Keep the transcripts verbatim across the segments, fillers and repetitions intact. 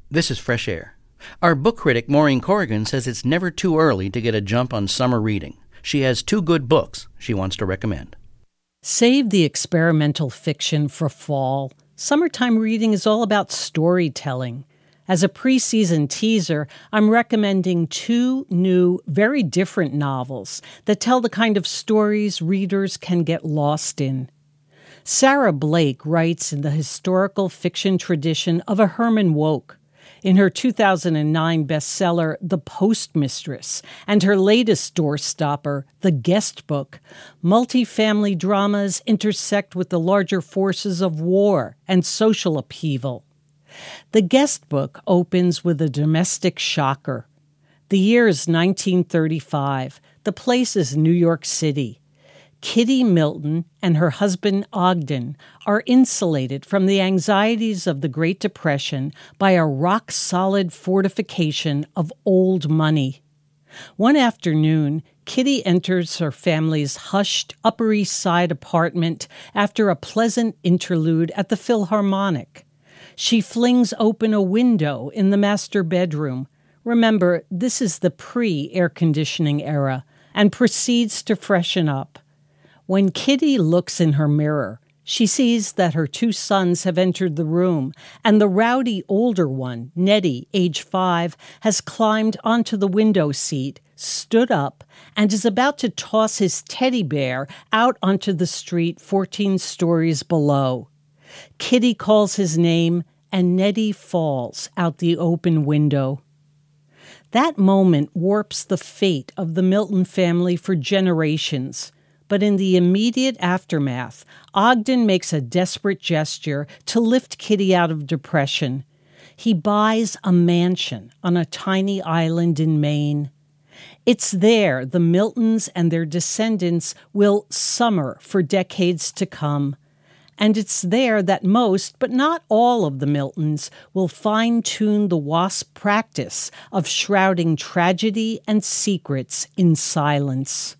This is Fresh Air. Our book critic, Maureen Corrigan, says it's never too early to get a jump on summer reading. She has two good books she wants to recommend. Save the experimental fiction for fall. Summertime reading is all about storytelling. As a preseason teaser, I'm recommending two new, very different novels that tell the kind of stories readers can get lost in. Sarah Blake writes in the historical fiction tradition of a Herman Wouk. In her two thousand nine bestseller, The Postmistress, and her latest doorstopper, The Guest Book, multifamily dramas intersect with the larger forces of war and social upheaval. The Guest Book opens with a domestic shocker. The year is nineteen thirty-five. The place is New York City. Kitty Milton and her husband Ogden are insulated from the anxieties of the Great Depression by a rock-solid fortification of old money. One afternoon, Kitty enters her family's hushed Upper East Side apartment after a pleasant interlude at the Philharmonic. She flings open a window in the master bedroom. Remember, this is the pre-air conditioning era, and proceeds to freshen up. When Kitty looks in her mirror, she sees that her two sons have entered the room, and the rowdy older one, Nettie, age five, has climbed onto the window seat, stood up, and is about to toss his teddy bear out onto the street fourteen stories below. Kitty calls his name, and Nettie falls out the open window. That moment warps the fate of the Milton family for generations. But in the immediate aftermath, Ogden makes a desperate gesture to lift Kitty out of depression. He buys a mansion on a tiny island in Maine. It's there the Miltons and their descendants will summer for decades to come. And it's there that most, but not all of the Miltons, will fine-tune the WASP practice of shrouding tragedy and secrets in silence.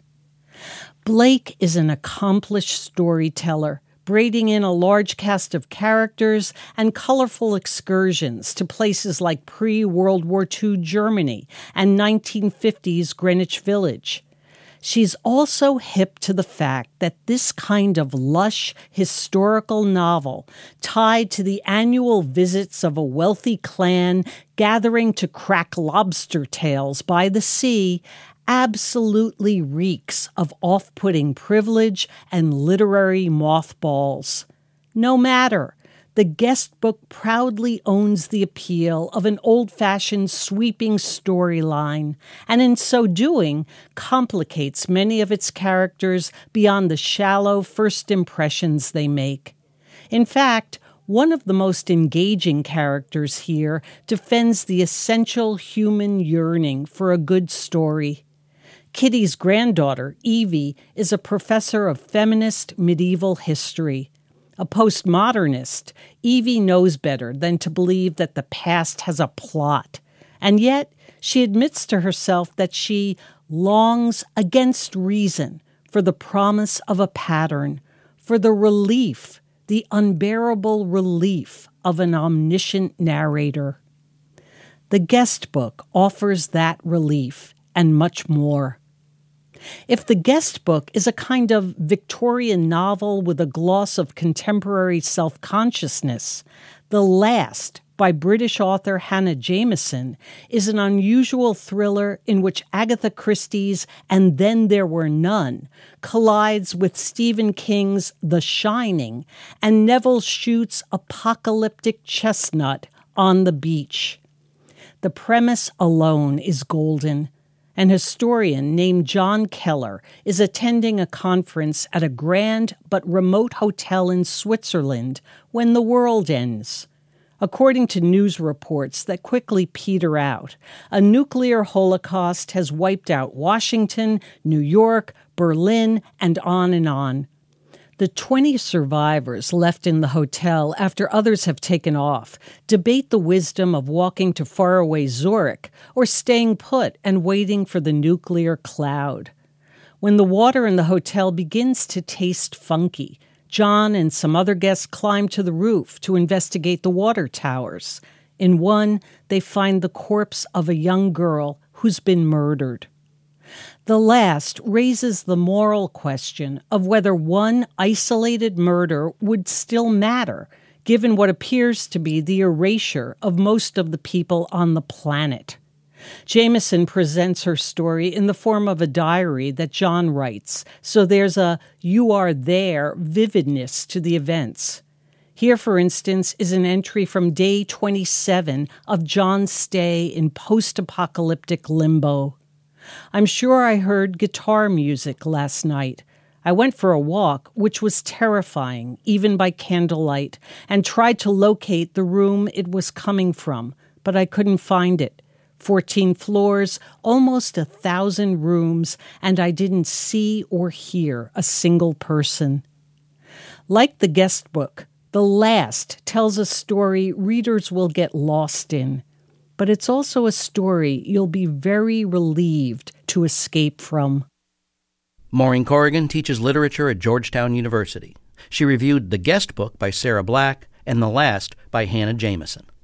Blake is an accomplished storyteller, braiding in a large cast of characters and colorful excursions to places like pre-World War Two Germany and nineteen fifties Greenwich Village. She's also hip to the fact that this kind of lush historical novel, tied to the annual visits of a wealthy clan gathering to crack lobster tails by the sea, absolutely reeks of off-putting privilege and literary mothballs. No matter, the Guest Book proudly owns the appeal of an old-fashioned sweeping storyline, and in so doing, complicates many of its characters beyond the shallow first impressions they make. In fact, one of the most engaging characters here defends the essential human yearning for a good story. Kitty's granddaughter, Evie, is a professor of feminist medieval history. A postmodernist, Evie knows better than to believe that the past has a plot, and yet she admits to herself that she longs against reason for the promise of a pattern, for the relief, the unbearable relief of an omniscient narrator. The Guest Book offers that relief and much more. If The Guest Book is a kind of Victorian novel with a gloss of contemporary self-consciousness, The Last, by British author Hannah Jameson, is an unusual thriller in which Agatha Christie's And Then There Were None collides with Stephen King's The Shining and Nevil Shute's apocalyptic chestnut On the Beach. The premise alone is golden. An historian named John Keller is attending a conference at a grand but remote hotel in Switzerland when the world ends. According to news reports that quickly peter out, a nuclear holocaust has wiped out Washington, New York, Berlin, and on and on. The twenty survivors left in the hotel after others have taken off debate the wisdom of walking to faraway Zurich or staying put and waiting for the nuclear cloud. When the water in the hotel begins to taste funky, John and some other guests climb to the roof to investigate the water towers. In one, they find the corpse of a young girl who's been murdered. The last raises the moral question of whether one isolated murder would still matter, given what appears to be the erasure of most of the people on the planet. Jameson presents her story in the form of a diary that John writes, so there's a you are there vividness to the events. Here, for instance, is an entry from day twenty-seven of John's stay in post-apocalyptic limbo. I'm sure I heard guitar music last night. I went for a walk, which was terrifying, even by candlelight, and tried to locate the room it was coming from, but I couldn't find it. Fourteen floors, almost a thousand rooms, and I didn't see or hear a single person. Like the guest book, the last tells a story readers will get lost in, but it's also a story you'll be very relieved to escape from. Maureen Corrigan teaches literature at Georgetown University. She reviewed The Guest Book by Sarah Black and The Last by Hannah Jameson.